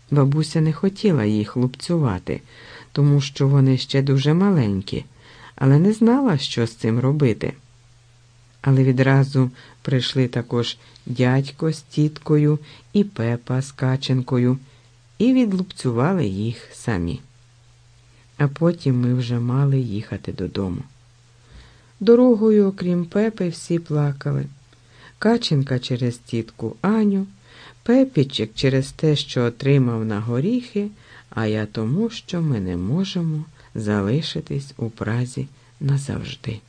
Бабуся не хотіла їх лупцювати, тому що вони ще дуже маленькі, але не знала, що з цим робити. Але відразу прийшли також дядько з тіткою і Пепа з Каченкою і відлупцювали їх самі. А потім ми вже мали їхати додому. Дорогою, окрім Пепи, всі плакали. Каченка через тітку Аню, Пепічик через те, що отримав на горіхи, а я тому, що ми не можемо залишитись у Празі назавжди.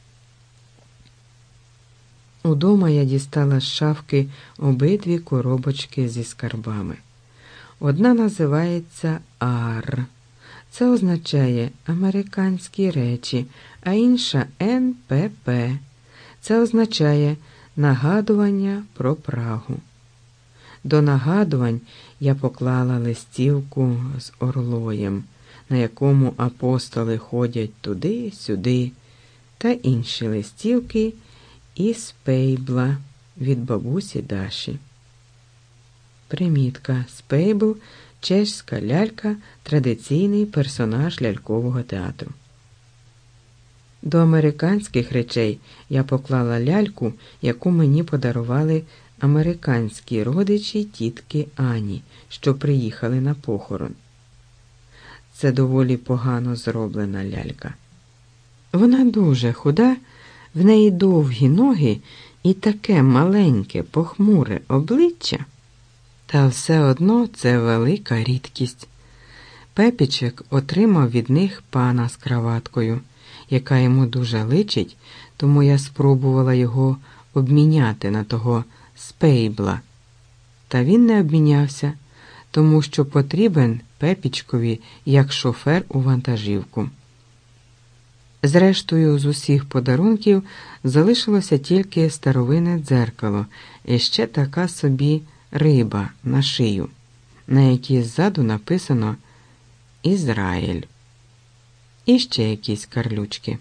Удома я дістала з шафки обидві коробочки зі скарбами. Одна називається «АР». Це означає «американські речі», а інша «НПП». Це означає «нагадування про Прагу». До нагадувань я поклала листівку з орлоєм, на якому апостоли ходять туди-сюди, та інші листівки із Спейбла від бабусі Даші. Примітка. Спейбл – чеська лялька, традиційний персонаж лялькового театру. До американських речей я поклала ляльку, яку мені подарували американські родичі тітки Ані, що приїхали на похорон. Це доволі погано зроблена лялька. Вона дуже худа, в неї довгі ноги і таке маленьке, похмуре обличчя. Та все одно це велика рідкість. Пепічик отримав від них пана з краваткою, яка йому дуже личить, тому я спробувала його обміняти на того Спейбла. Та він не обмінявся, тому що потрібен Пепічкові як шофер у вантажівку. Зрештою, з усіх подарунків залишилося тільки старовинне дзеркало і ще така собі риба на шию, на якій ззаду написано «Ізраїль». І ще якісь карлючки.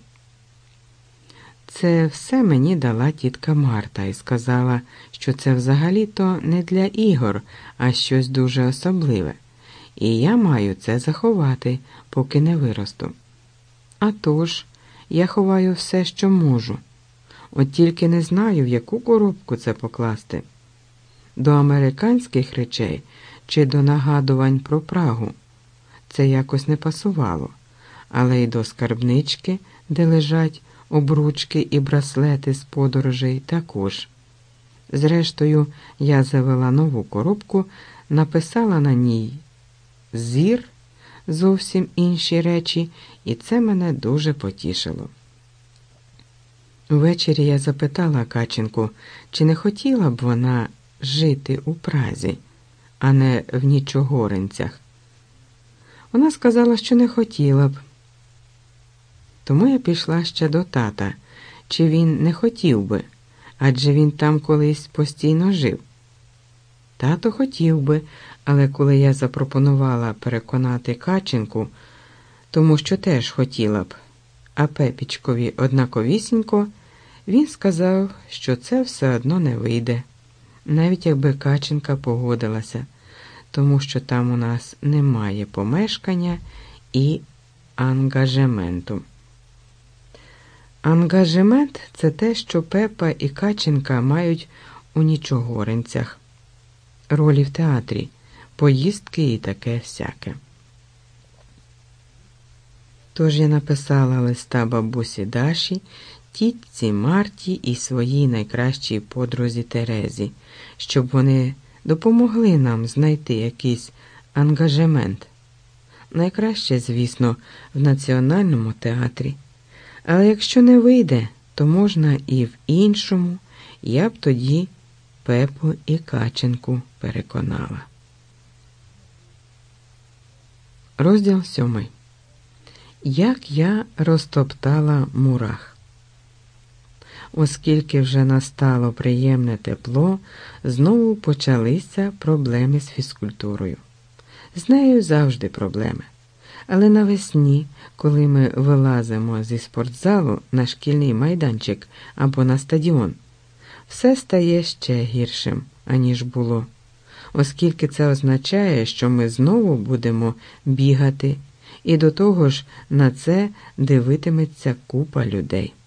Це все мені дала тітка Марта і сказала, що це взагалі-то не для ігор, а щось дуже особливе. І я маю це заховати, поки не виросту. А тож, я ховаю все, що можу. От тільки не знаю, в яку коробку це покласти. До американських речей чи до нагадувань про Прагу. Це якось не пасувало. Але й до скарбнички, де лежать обручки і браслети з подорожей, також. Зрештою, я завела нову коробку, написала на ній «Зір», зовсім інші речі, і це мене дуже потішило. Ввечері я запитала Каченку, чи не хотіла б вона жити у Празі, а не в Нічогоринцях. Вона сказала, що не хотіла б. Тому я пішла ще до тата, чи він не хотів би, адже він там колись постійно жив. Тато хотів би, але коли я запропонувала переконати Каченку, тому що теж хотіла б, а Пепічкові однаковісінько, він сказав, що це все одно не вийде, навіть якби Каченка погодилася, тому що там у нас немає помешкання і ангажементу. Ангажемент – це те, що Пепа і Каченка мають у Нічогоринцях. Ролі в театрі, поїздки і таке всяке. Тож я написала листа бабусі Даші, тітці Марті і своїй найкращій подрузі Терезі, щоб вони допомогли нам знайти якийсь ангажемент. Найкраще, звісно, в Національному театрі. Але якщо не вийде, то можна і в іншому, я б тоді Пепу і Каченку переконала. Розділ 7. Як я розтоптала мурах. Оскільки вже настало приємне тепло, знову почалися проблеми з фізкультурою. З нею завжди проблеми. Але навесні, коли ми вилазимо зі спортзалу на шкільний майданчик або на стадіон, все стає ще гіршим, аніж було. оскільки це означає, що ми знову будемо бігати, і до того ж на це дивитиметься купа людей.